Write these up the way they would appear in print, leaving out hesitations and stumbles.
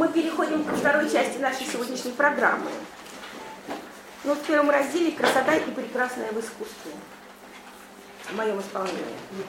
Мы переходим ко второй части нашей сегодняшней программы. В первом разделе «Красота и прекрасное в искусстве» в моем исполнении.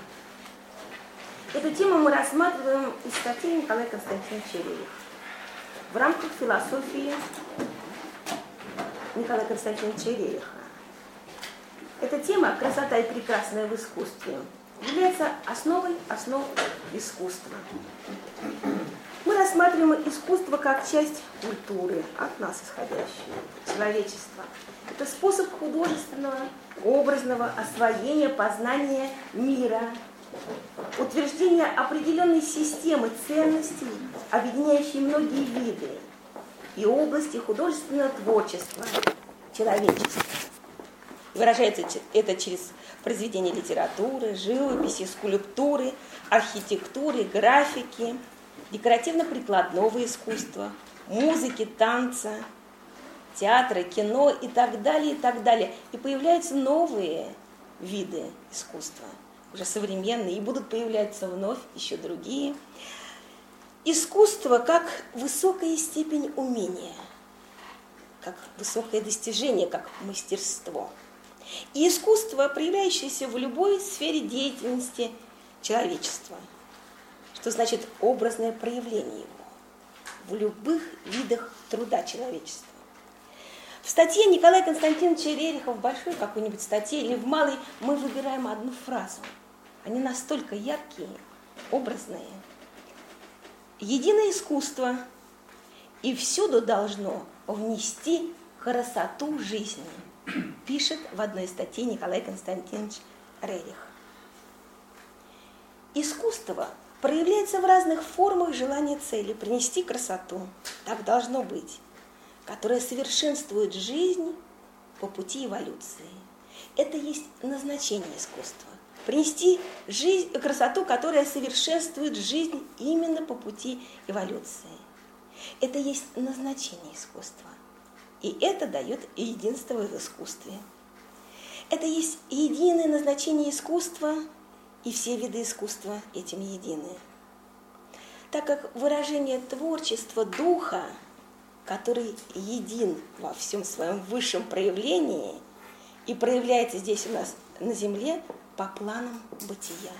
Эту тему мы рассматриваем из статьи Николая Константиновича Рериха в рамках философии Николая Константиновича Рериха. Эта тема «Красота и прекрасное в искусстве» является основой основ искусства. Мы рассматриваем искусство как часть культуры, от нас исходящую, человечества. Это способ художественного, образного освоения, познания мира, утверждения определенной системы ценностей, объединяющей многие виды и области художественного творчества человечества. Выражается это через произведения литературы, живописи, скульптуры, архитектуры, графики, декоративно-прикладного искусства, музыки, танца, театра, кино и так далее, и так далее. И появляются новые виды искусства, уже современные, и будут появляться вновь еще другие. Искусство как высокая степень умения, как высокое достижение, как мастерство. И искусство, проявляющееся в любой сфере деятельности человечества. Что значит образное проявление его в любых видах труда человечества. В статье Николая Константиновича Рериха, в большой какой-нибудь статье или в малой, мы выбираем одну фразу. Они настолько яркие, образные. Единое искусство и всюду должно внести красоту жизни, пишет в одной статье Николай Константинович Рерих. Искусство проявляется в разных формах желания цели принести красоту, так должно быть, которая совершенствует жизнь по пути эволюции. Это есть назначение искусства. Принести красоту, которая совершенствует жизнь именно по пути эволюции. Это есть назначение искусства. И это дает единство в искусстве. Это есть единое назначение искусства, и все виды искусства этим едины. Так как выражение творчества духа, который един во всем своем высшем проявлении и проявляется здесь у нас на земле по планам бытия.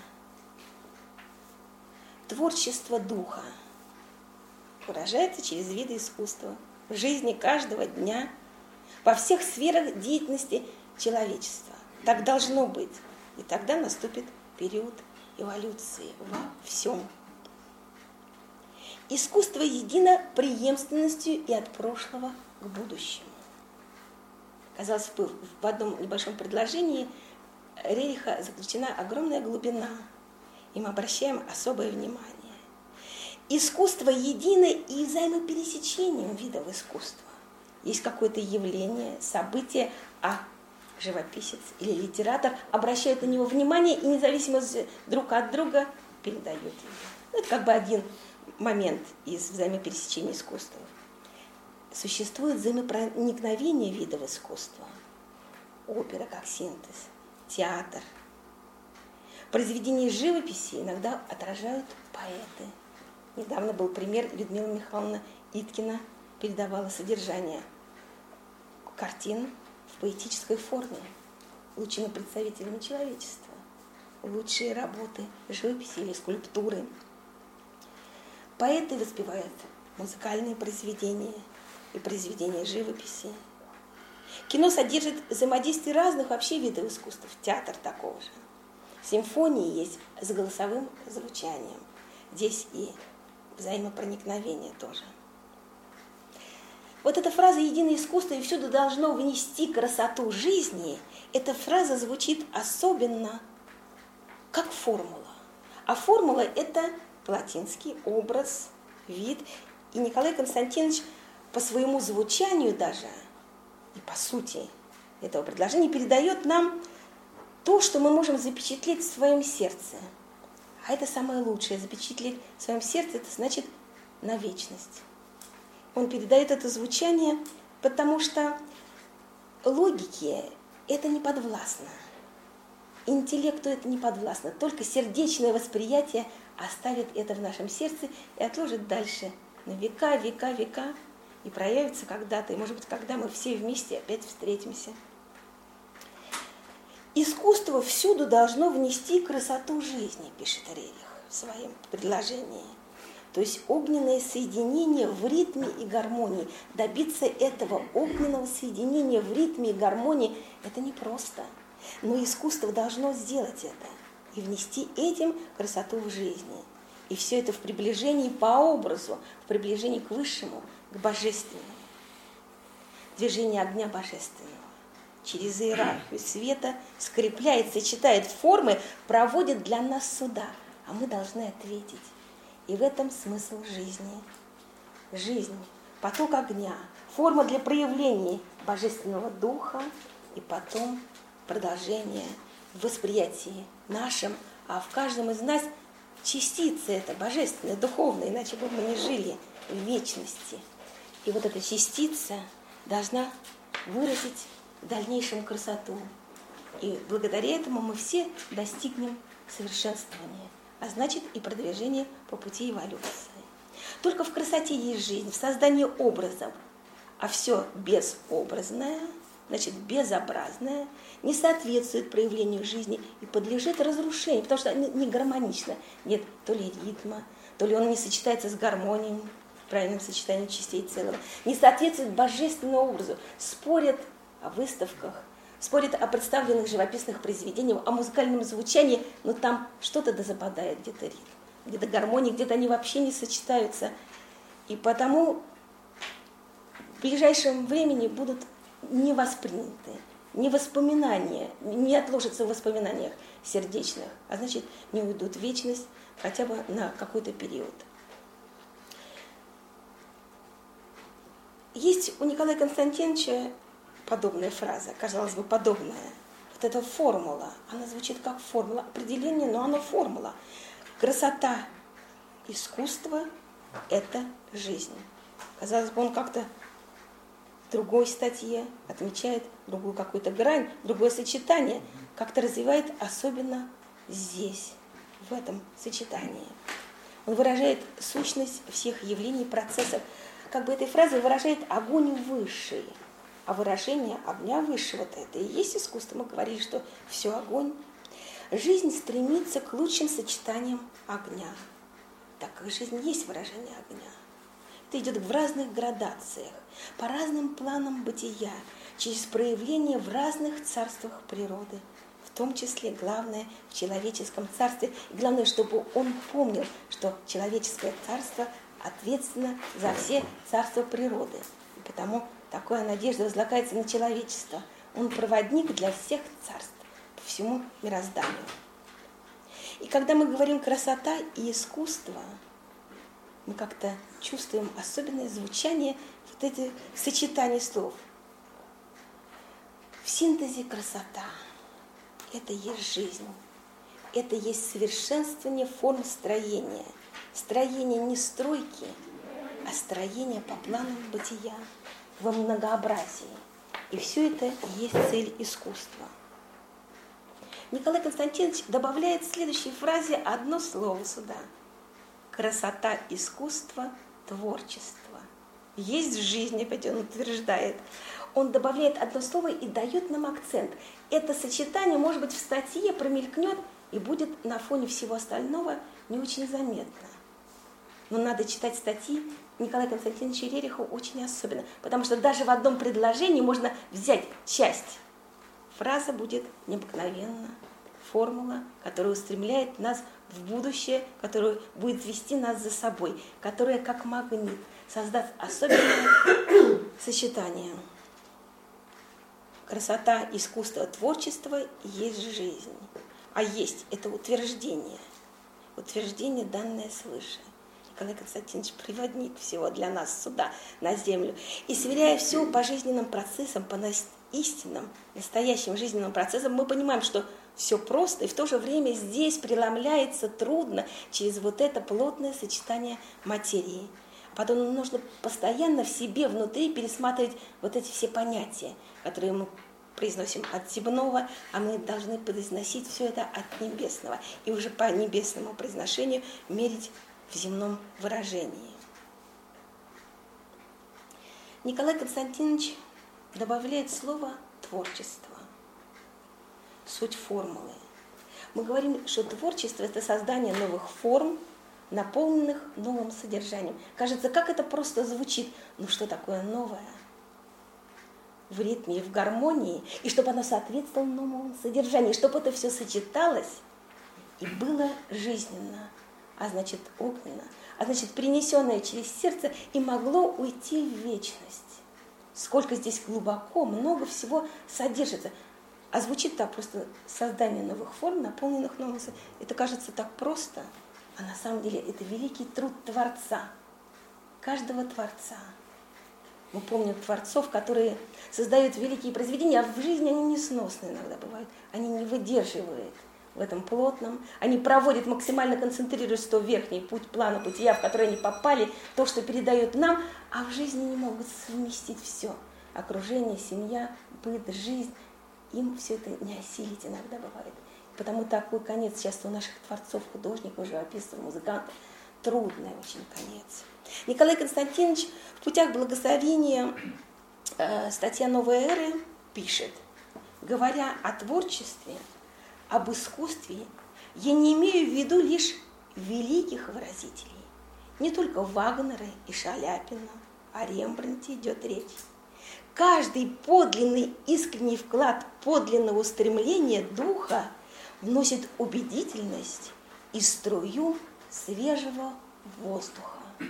Творчество духа выражается через виды искусства в жизни каждого дня, во всех сферах деятельности человечества. Так должно быть. И тогда наступит период эволюции во всем. Искусство едино преемственностью и от прошлого к будущему. Казалось бы, в одном небольшом предложении Рериха заключена огромная глубина, и мы обращаем особое внимание. Искусство едино и взаимопересечением видов искусства. Есть какое-то явление, событие, а живописец или литератор обращают на него внимание и независимо друг от друга передают его. Это как бы один момент из взаимопересечения искусства. Существует взаимопроникновение видов искусства. Опера как синтез, театр. Произведения живописи иногда отражают поэты. Недавно был пример, Людмила Михайловна Иткина передавала содержание картин в поэтической форме лучшими представителями человечества. Лучшие работы живописи или скульптуры. Поэты воспевают музыкальные произведения и произведения живописи. Кино содержит взаимодействие разных вообще видов искусств, театр такого же. Симфонии есть с голосовым звучанием. Здесь и взаимопроникновение тоже. Вот эта фраза «единое искусство и всюду должно внести красоту жизни», эта фраза звучит особенно как формула. А формула – это латинский образ, вид. И Николай Константинович по своему звучанию даже, и по сути этого предложения, передает нам то, что мы можем запечатлеть в своем сердце. А это самое лучшее. Запечатлеть в своем сердце – это значит на вечность. Он передает это звучание, потому что логике это не подвластно. Интеллекту это не подвластно. Только сердечное восприятие оставит это в нашем сердце и отложит дальше на века, века, века и проявится когда-то, и, может быть, когда мы все вместе опять встретимся. Искусство всюду должно внести красоту жизни, пишет Рерих в своем предложении. То есть огненное соединение в ритме и гармонии. Добиться этого огненного соединения в ритме и гармонии – это непросто. Но искусство должно сделать это и внести этим красоту в жизни. И все это в приближении по образу, в приближении к высшему, к божественному. Движение огня божественного через иерархию света скрепляет, сочетает формы, проводит для нас суда, а мы должны ответить. И в этом смысл жизни. Жизнь, поток огня, форма для проявления божественного духа и потом продолжение в восприятии нашем, а в каждом из нас частица это божественная, духовная, иначе бы мы не жили в вечности. И вот эта частица должна выразить в дальнейшем красоту. И благодаря этому мы все достигнем совершенствования, а значит и продвижения по пути эволюции. Только в красоте есть жизнь, в создании образов, а все безобразное, значит безобразное, не соответствует проявлению жизни и подлежит разрушению, потому что не гармонично. Нет то ли ритма, то ли он не сочетается с гармонией, в правильном сочетании частей целого, не соответствует божественному образу, спорят о выставках, спорят о представленных живописных произведениях, о музыкальном звучании, но там что-то западает, где-то ритм, где-то гармония, где-то они вообще не сочетаются. И потому в ближайшем времени будут не восприняты, не воспоминания, не отложатся в воспоминаниях сердечных, а значит не уйдут в вечность хотя бы на какой-то период. Есть у Николая Константиновича подобная фраза, казалось бы, подобная. Вот эта формула, она звучит как формула, определение, но она формула. Красота искусства – это жизнь. Казалось бы, он как-то в другой статье отмечает другую какую-то грань, другое сочетание, как-то развивает особенно здесь, в этом сочетании. Он выражает сущность всех явлений, процессов. Как бы этой фразой выражает огонь высший. А выражение огня высшего-то это и есть искусство. Мы говорили, что все огонь. Жизнь стремится к лучшим сочетаниям огня. Так как жизнь есть выражение огня. Это идет в разных градациях, по разным планам бытия, через проявление в разных царствах природы. В том числе, главное, в человеческом царстве. И главное, чтобы он помнил, что человеческое царство ответственно за все царства природы. И потому такая надежда возлагается на человечество. Он проводник для всех царств по всему мирозданию. И когда мы говорим красота и искусство, мы как-то чувствуем особенное звучание вот этих сочетаний слов. В синтезе красота – это есть жизнь, это есть совершенствование форм строения. Строение не стройки, а строение по планам бытия, во многообразии. И все это есть цель искусства. Николай Константинович добавляет в следующей фразе одно слово сюда. Красота искусства, творчество. Есть жизнь, опять он утверждает. Он добавляет одно слово и дает нам акцент. Это сочетание, может быть, в статье промелькнет и будет на фоне всего остального не очень заметно. Но надо читать статьи Николая Константиновича Рериха очень особенно, потому что даже в одном предложении можно взять часть. Фраза будет необыкновенна, формула, которая устремляет нас в будущее, которая будет вести нас за собой, которая как магнит создаст особенное сочетание. Красота, искусство, творчество есть жизнь. А есть это утверждение, данное свыше. Николай Константинович приводник всего для нас сюда, на землю. И сверяя все по жизненным процессам, по истинным, настоящим жизненным процессам, мы понимаем, что все просто, и в то же время здесь преломляется трудно через вот это плотное сочетание материи. Потом нужно постоянно в себе, внутри пересматривать вот эти все понятия, которые мы произносим от земного, а мы должны произносить все это от небесного. И уже по небесному произношению мерить в земном выражении. Николай Константинович добавляет слово «творчество», суть формулы. Мы говорим, что творчество – это создание новых форм, наполненных новым содержанием. Кажется, как это просто звучит. Ну что такое новое? В ритме и в гармонии, и чтобы оно соответствовало новому содержанию, чтобы это все сочеталось и было жизненно, а значит огненно, а значит принесенное через сердце и могло уйти в вечность. Сколько здесь глубоко, много всего содержится. А звучит так просто: создание новых форм, наполненных новым содержанием. Это кажется так просто, а на самом деле это великий труд Творца, каждого Творца. Мы помним творцов, которые создают великие произведения, а в жизни они несносные иногда бывают. Они не выдерживают в этом плотном. Они проводят, максимально концентрируясь, что верхний путь плана бытия, в который они попали, то, что передают нам, а в жизни не могут совместить все. Окружение, семья, быт, жизнь. Им все это не осилить иногда бывает. Потому такой конец часто у наших творцов, художников, живописцев, музыкантов. Трудный очень конец. Николай Константинович в «Путях благословения», статья «Новой эры», пишет: говоря о творчестве, об искусстве, я не имею в виду лишь великих выразителей. Не только Вагнера и Шаляпина, о Рембрандте идет речь. Каждый подлинный искренний вклад подлинного устремления духа вносит убедительность и струю свежего воздуха.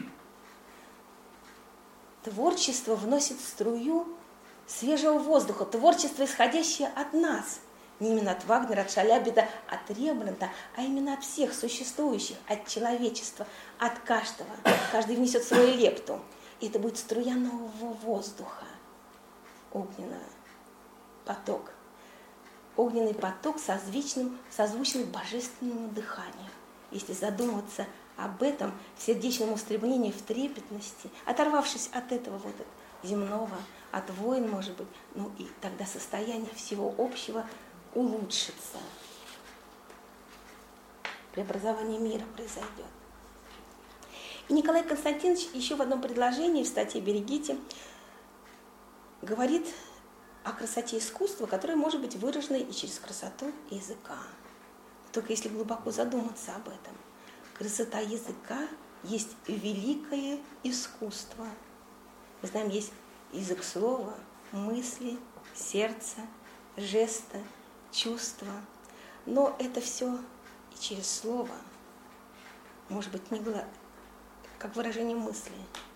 Творчество вносит струю свежего воздуха, творчество, исходящее от нас, не именно от Вагнера, от Шаляпина, от Рембрандта, а именно от всех существующих, от человечества, от каждого. Каждый внесет свою лепту, и это будет струя нового воздуха, огненный поток. Огненный поток созвучный божественному дыханию. Если задуматься об этом, в сердечном устремлении, в трепетности, оторвавшись от этого вот земного, от войн, может быть, ну и тогда состояние всего общего улучшится. Преобразование мира произойдет. И Николай Константинович еще в одном предложении в статье «Берегите» говорит о красоте искусства, которое может быть выражено и через красоту языка. Только если глубоко задуматься об этом. Красота языка есть великое искусство. Мы знаем, есть язык слова, мысли, сердца, жеста, чувства. Но это все и через слово, может быть, не как выражение мысли.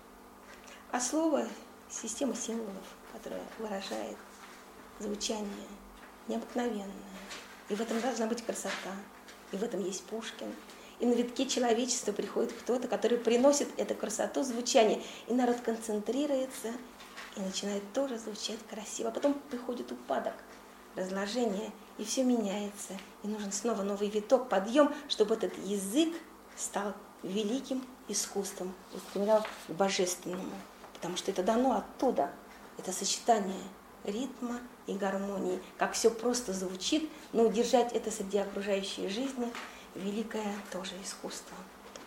А слово – система символов, которая выражает звучание необыкновенное. И в этом должна быть красота. И в этом есть Пушкин. И на витке человечества приходит кто-то, который приносит эту красоту звучания. И народ концентрируется и начинает тоже звучать красиво. А потом приходит упадок, разложение, и все меняется. И нужен снова новый виток, подъем, чтобы этот язык стал великим искусством, устремлял к божественному. Потому что это дано оттуда. Это сочетание ритма и гармонии. Как все просто звучит, но удержать это среди окружающей жизни – великое тоже искусство.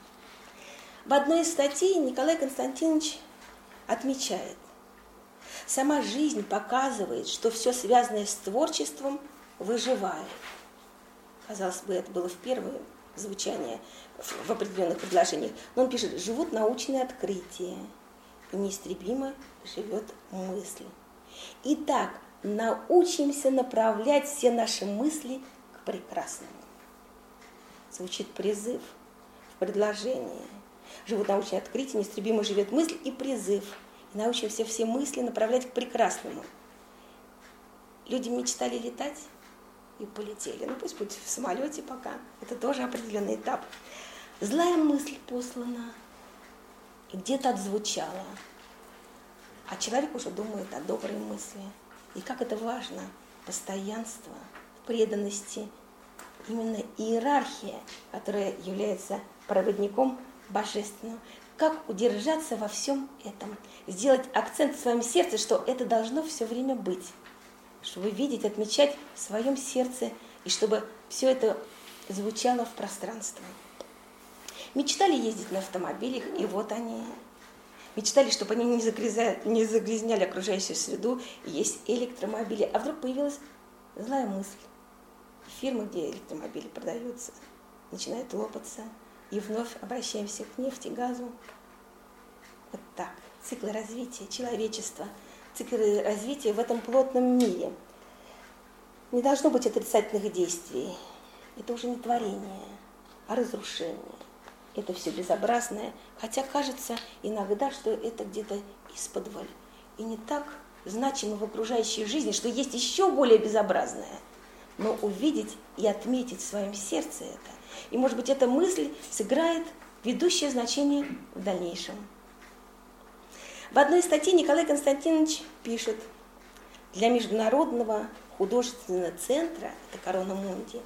В одной из статей Николай Константинович отмечает: сама жизнь показывает, что все связанное с творчеством выживает. Казалось бы, это было в первое звучание в определенных предложениях. Но он пишет: живут научные открытия, и неистребимо живет мысль. Итак, научимся направлять все наши мысли к прекрасному. Звучит призыв в предложении. Живут научные открытия, неистребимо живет мысль, и призыв. И научимся все мысли направлять к прекрасному. Люди мечтали летать и полетели. Ну пусть будет в самолете пока. Это тоже определенный этап. Злая мысль послана и где-то отзвучала. А человек уже думает о доброй мысли. И как это важно, постоянство, преданности, именно иерархия, которая является проводником божественного. Как удержаться во всем этом, сделать акцент в своем сердце, что это должно все время быть, чтобы видеть, отмечать в своем сердце, и чтобы все это звучало в пространстве. Мечтали ездить на автомобилях, и вот они. мечтали, чтобы они не загрязняли окружающую среду, и есть электромобили. А вдруг появилась злая мысль. Фирмы, где электромобили продаются, начинают лопаться, и вновь обращаемся к нефти, газу. Вот так. Циклы развития человечества, циклы развития в этом плотном мире. Не должно быть отрицательных действий. Это уже не творение, а разрушение. Это все безобразное, хотя кажется иногда, что это где-то исподволь. И не так значимо в окружающей жизни, что есть еще более безобразное. Но увидеть и отметить в своем сердце это. И, может быть, эта мысль сыграет ведущее значение в дальнейшем. В одной статье Николай Константинович пишет: для Международного художественного центра, это Корона Мунди,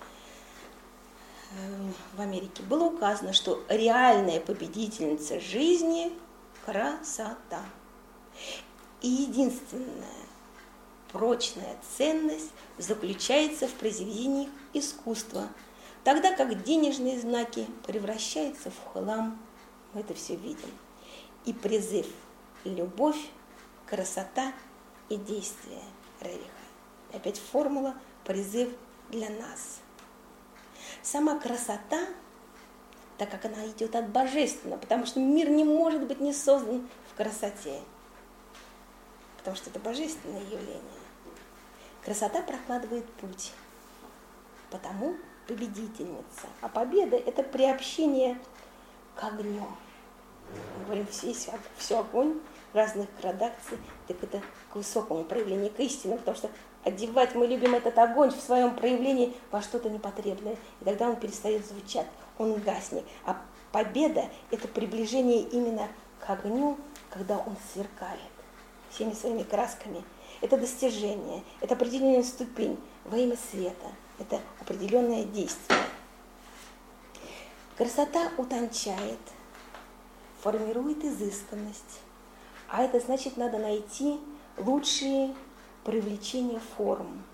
в Америке, было указано, что реальная победительница жизни – красота. И единственная прочная ценность заключается в произведениях искусства, тогда как денежные знаки превращаются в хлам. Мы это все видим. И призыв «любовь, красота и действие» Рериха. Опять формула «призыв для нас». Сама красота, так как она идет от божественного, потому что мир не может быть не создан в красоте, потому что это божественное явление. Красота прокладывает путь, потому победительница. А победа – это приобщение к огню. Мы говорим, все огонь разных градаций, так это к высокому проявлению, к истине, потому что одевать мы любим этот огонь в своем проявлении во что-то непотребное, и тогда он перестает звучать, он гаснет. А победа – это приближение именно к огню, когда он сверкает всеми своими красками. Это достижение, это определенная ступень во имя света, это определенное действие. Красота утончает, формирует изысканность, а это значит, надо найти лучшие привлечения форм,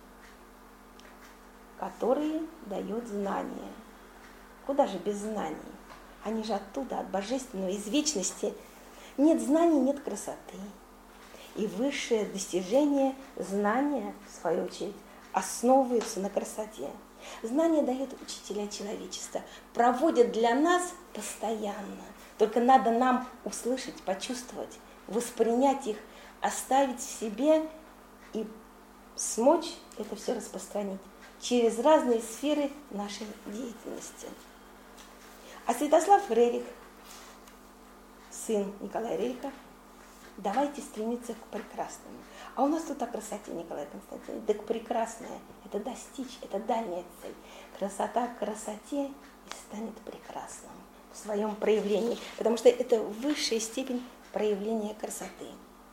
которые дает знание. Куда же без знаний? Они же оттуда, от божественного, из вечности. Нет знаний, нет красоты. И высшее достижение знания, в свою очередь, основывается на красоте. Знания дают учителя человечества, проводят для нас постоянно. Только надо нам услышать, почувствовать, воспринять их, оставить в себе и смочь это все распространить через разные сферы нашей деятельности. А Святослав Рерих, сын Николая Рериха, давайте стремиться к прекрасному. А у нас тут о красоте, Николай Константинович. Так прекрасное – это достичь, это дальняя цель. Красота к красоте и станет прекрасным в своем проявлении, потому что это высшая степень проявления красоты.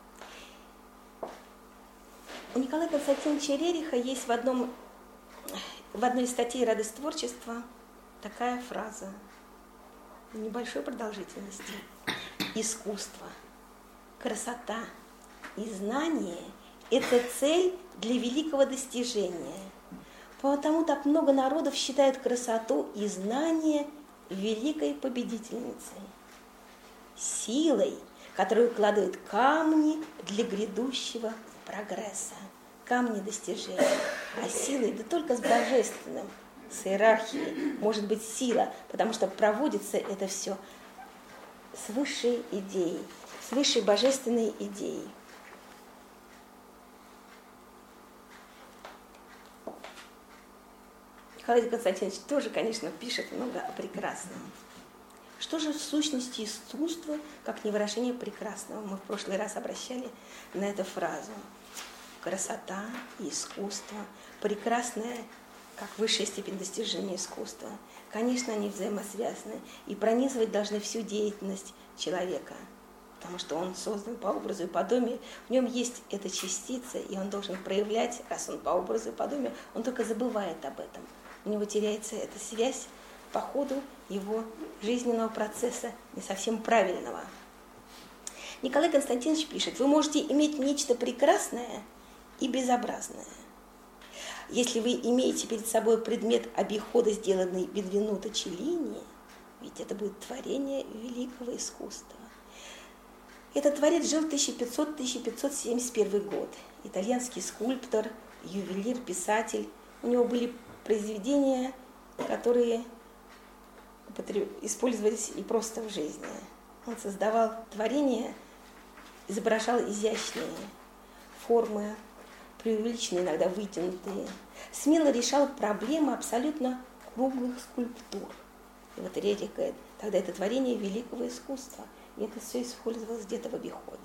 У Николая Константиновича Рериха есть в одной из статей «Радость творчества» такая фраза небольшой продолжительности. Искусство, красота и знание – это цель для великого достижения. Потому так много народов считают красоту и знание великой победительницей, силой, которая укладывает камни для грядущего прогресса, камни достижения. А силой, да только с божественным, с иерархией может быть сила, потому что проводится это все с высшей идеей, с высшей божественной идеей. Николай Константинович тоже, конечно, пишет много о прекрасном. Что же в сущности искусство, как не выражение прекрасного? Мы в прошлый раз обращали на эту фразу. Красота и искусство, прекрасное, как высшая степень достижения искусства. Конечно, они взаимосвязаны и пронизывать должны всю деятельность человека, потому что он создан по образу и подобию. В нем есть эта частица, и он должен проявлять, раз он по образу и подобию, он только забывает об этом. У него теряется эта связь по ходу его жизненного процесса, не совсем правильного. Николай Константинович пишет: вы можете иметь нечто прекрасное и безобразное. Если вы имеете перед собой предмет обихода, сделанный Бенвенуто Челлини, ведь это будет творение великого искусства. Этот творец жил 1500-1571 год. Итальянский скульптор, ювелир, писатель. У него были произведения, которые использовались и просто в жизни. Он создавал творения, изображал изящные формы, преувеличенные, иногда вытянутые. Смело решал проблемы абсолютно круглых скульптур. И вот Рерих говорит, тогда это творение великого искусства. И это все использовалось где-то в обиходе.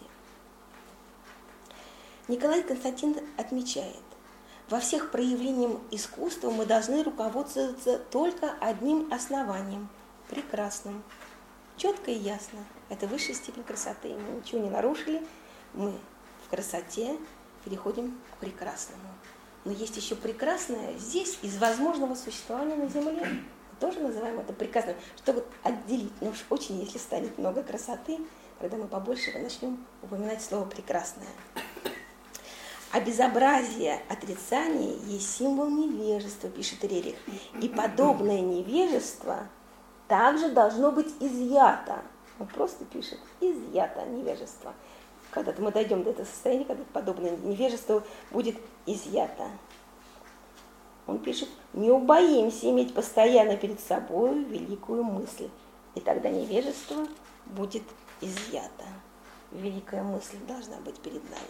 Николай Константин отмечает, во всех проявлениях искусства мы должны руководствоваться только одним основанием – прекрасным. Четко и ясно. Это высшая степень красоты. Мы ничего не нарушили, мы в красоте переходим к прекрасному. Но есть еще прекрасное здесь из возможного существования на Земле. Мы тоже называем это прекрасным, чтобы отделить. Но уж очень, если станет много красоты, когда мы побольше начнем упоминать слово «прекрасное». А безобразие отрицания есть символ невежества, пишет Рерих. И подобное невежество также должно быть изъято. Он просто пишет «изъято невежество». Когда-то мы дойдем до этого состояния, когда подобное невежество будет изъято. Он пишет «не убоимся иметь постоянно перед собой великую мысль, и тогда невежество будет изъято». Великая мысль должна быть перед нами.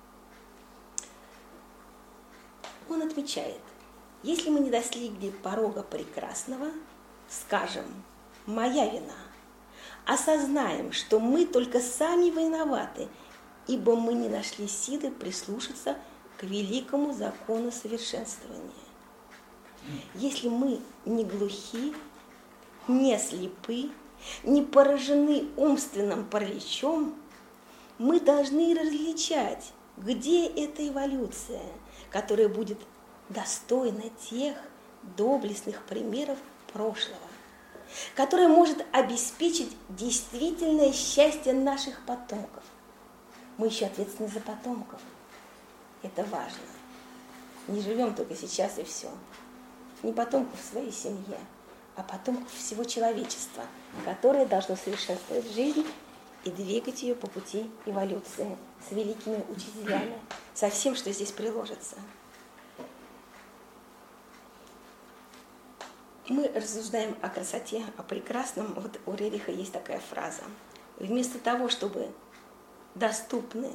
Он отмечает, если мы не достигли порога прекрасного, скажем «моя вина», осознаем, что мы только сами виноваты, ибо мы не нашли силы прислушаться к великому закону совершенствования. Если мы не глухи, не слепы, не поражены умственным параличом, мы должны различать, где эта эволюция, которая будет достойна тех доблестных примеров прошлого, которая может обеспечить действительное счастье наших потомков. Мы еще ответственны за потомков. Это важно. Не живем только сейчас и все. Не потомков в своей семье, а потомков всего человечества, которое должно совершенствовать жизнь и двигать ее по пути эволюции с великими учителями, со всем, что здесь приложится. Мы рассуждаем о красоте, о прекрасном. Вот у Рериха есть такая фраза. Вместо того, чтобы доступны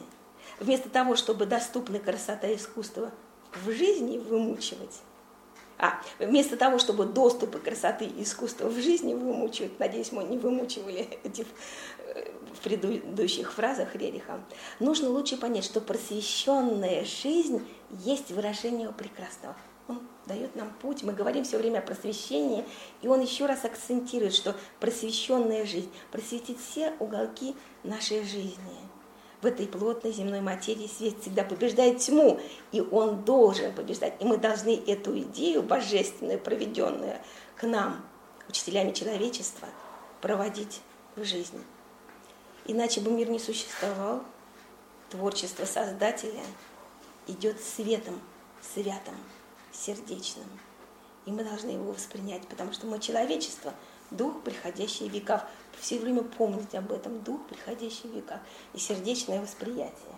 красота и искусство в жизни вымучивать, вместо того, чтобы доступы красоты и искусства в жизни вымучивать, надеюсь, мы не вымучивали эти в предыдущих фразах Рериха, нужно лучше понять, что просвещенная жизнь есть выражение прекрасного. Он дает нам путь, мы говорим все время о просвещении, и он еще раз акцентирует, что просвещенная жизнь просветит все уголки нашей жизни. В этой плотной земной материи свет всегда побеждает тьму, и он должен побеждать. И мы должны эту идею божественную, проведенную к нам, учителями человечества, проводить в жизни. Иначе бы мир не существовал. Творчество Создателя идет светом, святым, сердечным. И мы должны его воспринять, потому что мы человечество, дух, приходящий в веках. Все время помнить об этом, дух, приходящий в веках, и сердечное восприятие.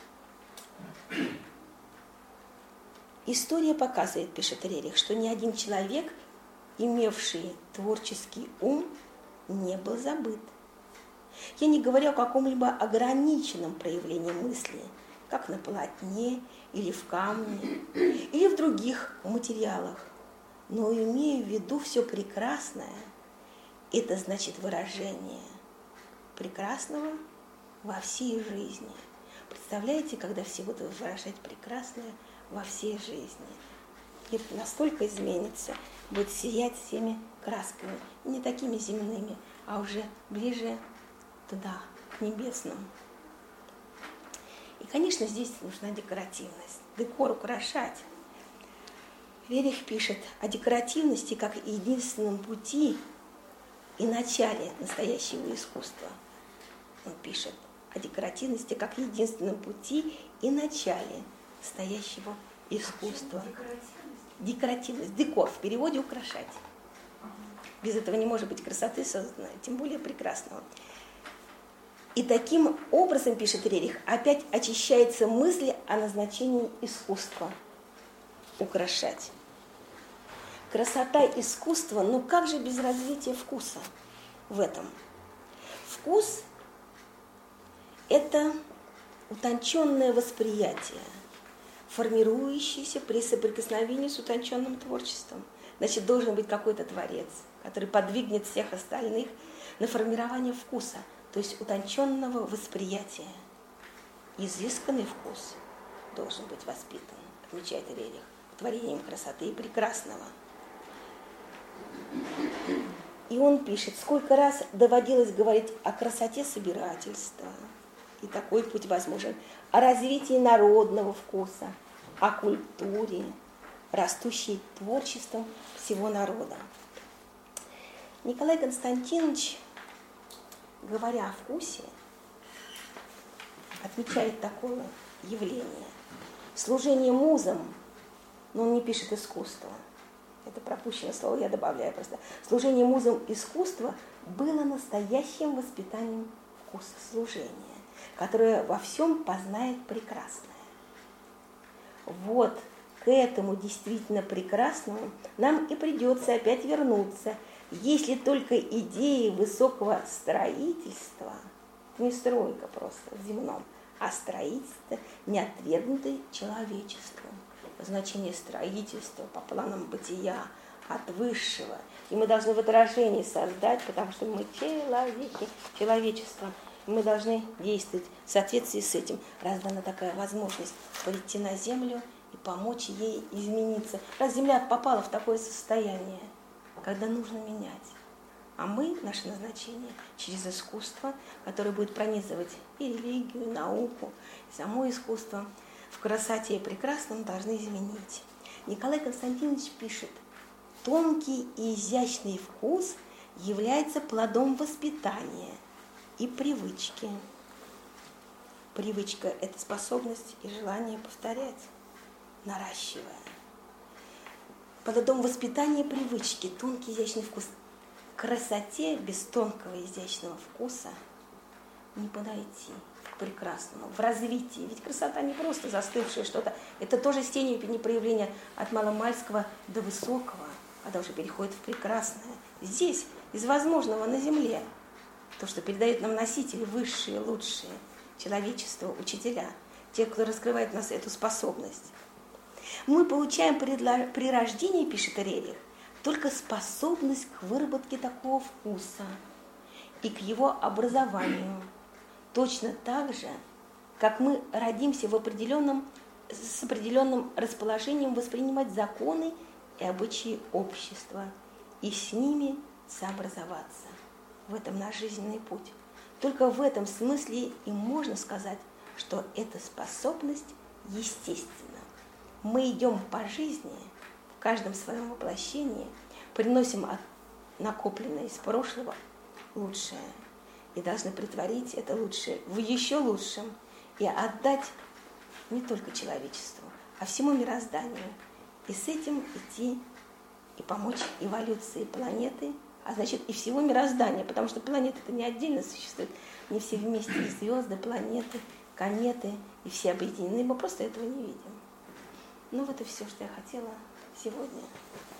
История показывает, пишет Рерих, что ни один человек, имевший творческий ум, не был забыт. Я не говорю о каком-либо ограниченном проявлении мысли, как на полотне, или в камне, или в других материалах, но имею в виду все прекрасное. Это значит выражение прекрасного во всей жизни. Представляете, когда все будут выражать прекрасное во всей жизни? Мир настолько изменится, будет сиять всеми красками, не такими земными, а уже ближе туда, к небесным. И, конечно, здесь нужна декоративность, декор украшать. Рерих пишет о декоративности как единственном пути и начале настоящего искусства. Он пишет о декоративности как единственном пути и начале настоящего искусства. Декоративность, декор, в переводе украшать. Без этого не может быть красоты созданной, тем более прекрасного. И таким образом, пишет Рерих, опять очищается мысль о назначении искусства – украшать. Красота искусства, ну как же без развития вкуса в этом? Вкус – это утонченное восприятие, формирующееся при соприкосновении с утонченным творчеством. Значит, должен быть какой-то творец, который подвигнет всех остальных на формирование вкуса, то есть утонченного восприятия. Изысканный вкус должен быть воспитан, отмечает Рерих, творением красоты и прекрасного. И он пишет, сколько раз доводилось говорить о красоте собирательства, и такой путь возможен, о развитии народного вкуса, о культуре, растущей творчеством всего народа. Николай Константинович, говоря о вкусе, отмечает такое явление. Служение музам, но он не пишет искусство. Это пропущенное слово, я добавляю просто. Служение музам искусства было настоящим воспитанием вкуса служения, которое во всем познает прекрасное. Вот к этому действительно прекрасному нам и придется опять вернуться, если только идеи высокого строительства, не стройка просто в земном, а строительство не отвергнуты человечеством. Значение строительства по планам бытия от высшего. И мы должны в отражении создать, потому что мы человеки, человечество. И мы должны действовать в соответствии с этим. Раз дана такая возможность прийти на землю и помочь ей измениться. Раз земля попала в такое состояние, когда нужно менять. А мы, наше назначение, через искусство, которое будет пронизывать и религию, и науку, и само искусство, в красоте и прекрасном должны изменить. Николай Константинович пишет, тонкий и изящный вкус является плодом воспитания и привычки. Привычка – это способность и желание повторять, наращивая. Плодом воспитания и привычки, тонкий изящный вкус. К красоте без тонкого изящного вкуса не подойти. Прекрасному, в развитии. Ведь красота не просто застывшее что-то, это тоже степень проявления от маломальского до высокого, когда уже переходит в прекрасное. Здесь, из возможного на земле, то, что передают нам носители высшие, лучшие, человечество, учителя, те, кто раскрывает в нас эту способность. Мы получаем при рождении, пишет Рерих, только способность к выработке такого вкуса и к его образованию. Точно так же, как мы родимся с определенным расположением воспринимать законы и обычаи общества и с ними сообразоваться. В этом наш жизненный путь. Только в этом смысле и можно сказать, что эта способность естественна. Мы идем по жизни, в каждом своем воплощении, приносим накопленное из прошлого лучшее. И должны притворить это лучшее в еще лучшем и отдать не только человечеству, а всему мирозданию. И с этим идти и помочь эволюции планеты, а значит и всего мироздания, потому что планета-то не отдельно существует, не все вместе, и звезды, планеты, кометы, и все объединены, мы просто этого не видим. Ну вот и все, что я хотела сегодня.